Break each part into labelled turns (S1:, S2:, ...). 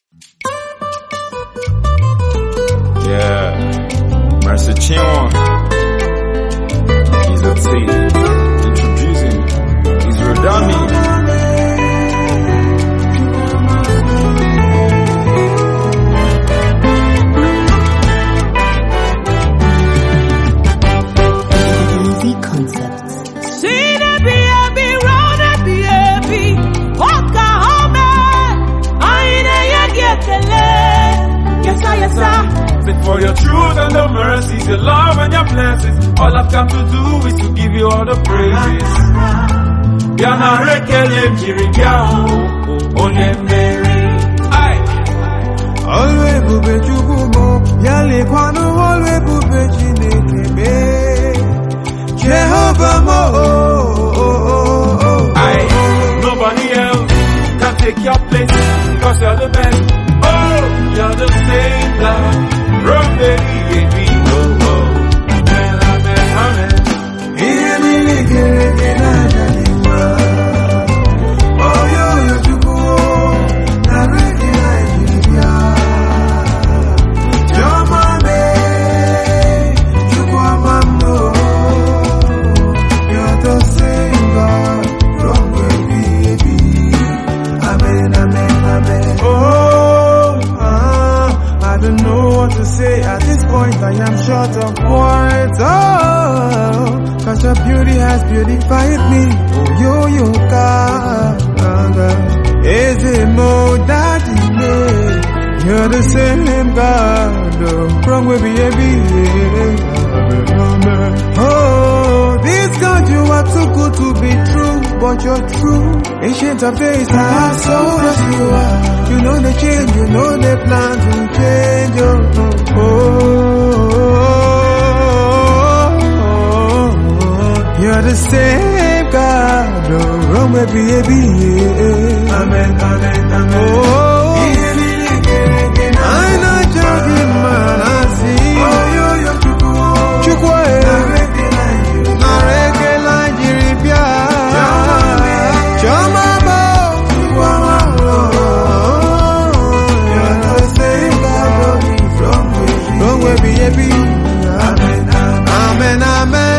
S1: Yeah, Mercy Chinwan. He's a T. Introducing Israel Dami.
S2: Easy Concepts.
S3: See the B.A.B. round the B.A.B. Oklahoma. I ain't get the leg. Yes, sir.
S1: Say for your truth and your mercies, your love and your blessings. All I've come to do is to give you all the praises. Yana rekele mjiribiao, onemeri. Aye.
S4: Alwe bube chukumo, yale kwano alwe bube chinekeme. Jehovah mo,
S1: Aye. Nobody else can take your place, cause you're the best. Oh, you're the same God. Run, baby, oh, oh. Amen, amen, amen.
S4: At this point I am short of words, oh, cause your beauty has beautified me. Oh, yo, God, Ezemo, Daddy, you're the same God, oh, from where we oh, this God, you are too good to be true, but you're true. Ancient of days, I saw as you are. You know the change, you know the plan to change, you're the same God, oh, wrong way, baby. Amen, amen, amen. Oh, I'm not joking, man, I see. Oh, you're Chukwa, Nareke, Nigeria, Chama, you're the same God, wrong way, baby. Amen, amen, amen.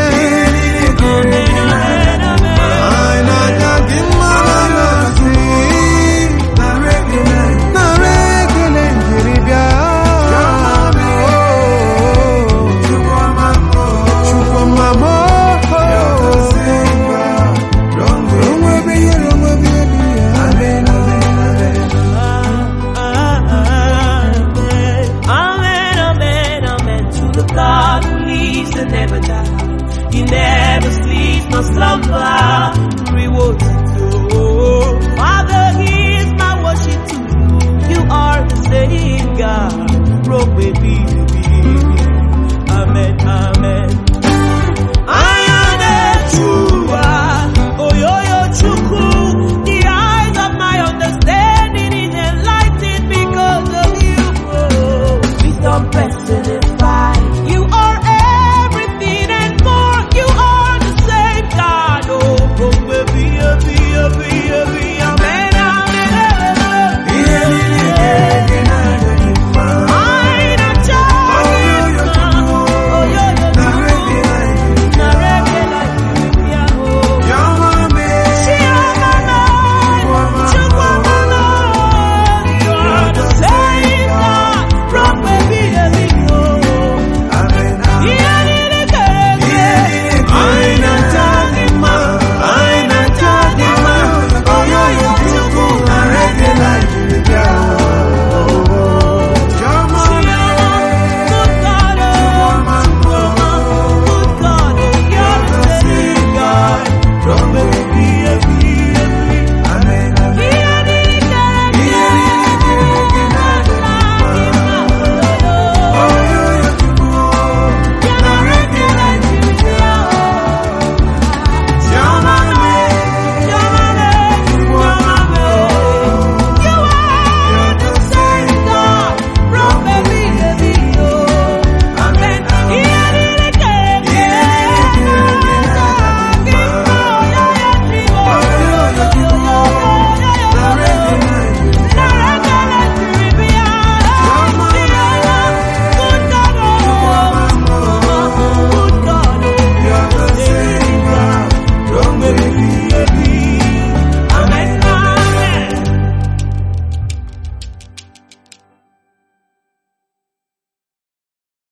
S3: He never sleeps nor slumber.